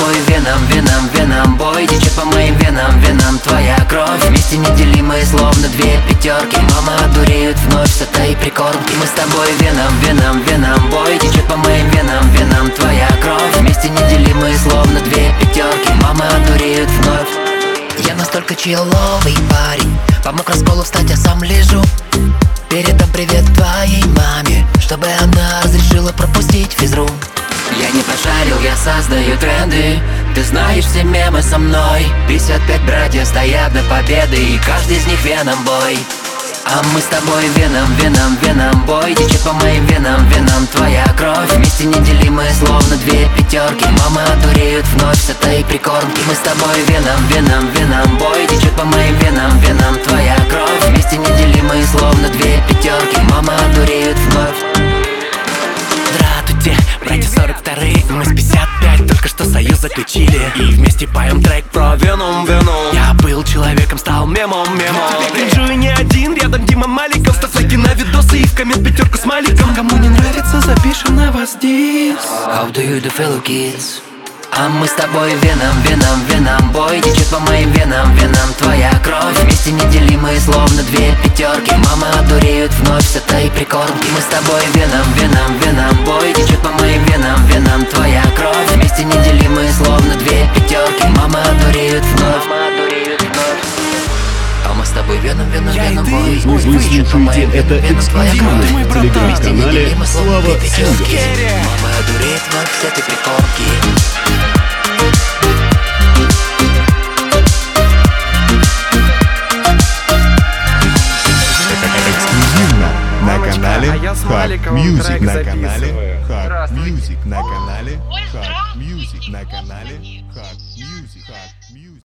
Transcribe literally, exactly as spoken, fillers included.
тобой веном, веном, веном бой течет по моим венам, венам твоя кровь. Вместе неделимые, словно две пятерки. Мама одуреют вновь с этой прикормки. Мы с тобой веном, веном, веном бой течет по моим венам, венам твоя кровь. Вместе неделимые, словно две пятерки. Мама одуреют вновь. Я настолько человый парень, помог расколу встать, я сам лежу. Передам привет твоей маме, чтобы она разрешила пропустить физру. Я не пошарил, я создаю тренды. Ты знаешь все мемы со мной. пятьдесят пять братьев стоят до победы, и каждый из них веном бой. А мы с тобой веном, веном, веном бой течет по моим венам, венам твоя кровь. Вместе неделимые, словно две пятерки. Мамы одуреют вновь с этой прикормки. Мы с тобой веном, веном, веном бой течет по моим венам, венам твоя кровь. Вместе неделимые, словно две пятерки. Мамы одуреют вновь. Здравствуйте, братья сорок вторые, мы с пятьдесят пять только что союз заключили. И вместе поем трек про веном, веном. Я был человеком, стал мемом, мемом. Кринжую не один, рядом Дима Маликов. Ставь лайки на видосы и в коммент пятерку с Маликом. Кому не нравится, запишем на вас дис. How do you do, fellow kids? А мы с тобой веном, веном, веном бой течет по моим венам, венам твоя кровь. Вместе неделимые, словно две пятерки. Мамы одуреют вновь с этой прикормки. Мы с тобой веном, веном, веном бой течет по моим венам, венам твоя кровь. Вместе неделимые, словно две пятерки. Мамы одуреют вновь. А мы с тобой веном, веном, веном бой. Вы слушаете это эксклюзивно в телеграм-канале Слава Сингерс. Мамы одуреют вновь с этой прикормки. На канале Hot Music, на канале записываю. Hot Music, на канале Hot Music, на канале Hot Music, Hot Music.